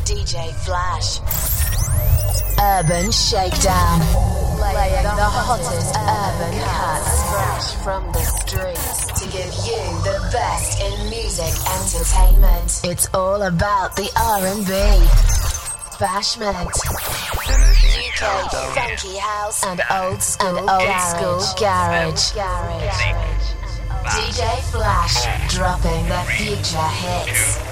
DJ Flash. Urban Shakedown. Playing the hottest urban cuts fresh from the streets to give you the best in music entertainment. It's all about the R&B. Bashment. UK funky house and old school garage. DJ Flash dropping the future hits.